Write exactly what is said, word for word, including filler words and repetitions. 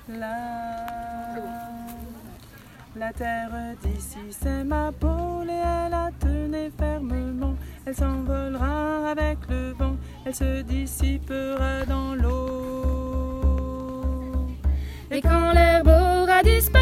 La, la terre d'ici c'est ma pôle et elle la tenait fermement. Elle s'envolera avec le vent, elle se dissipera dans l'eau. Et quand l'herbe aura disparu,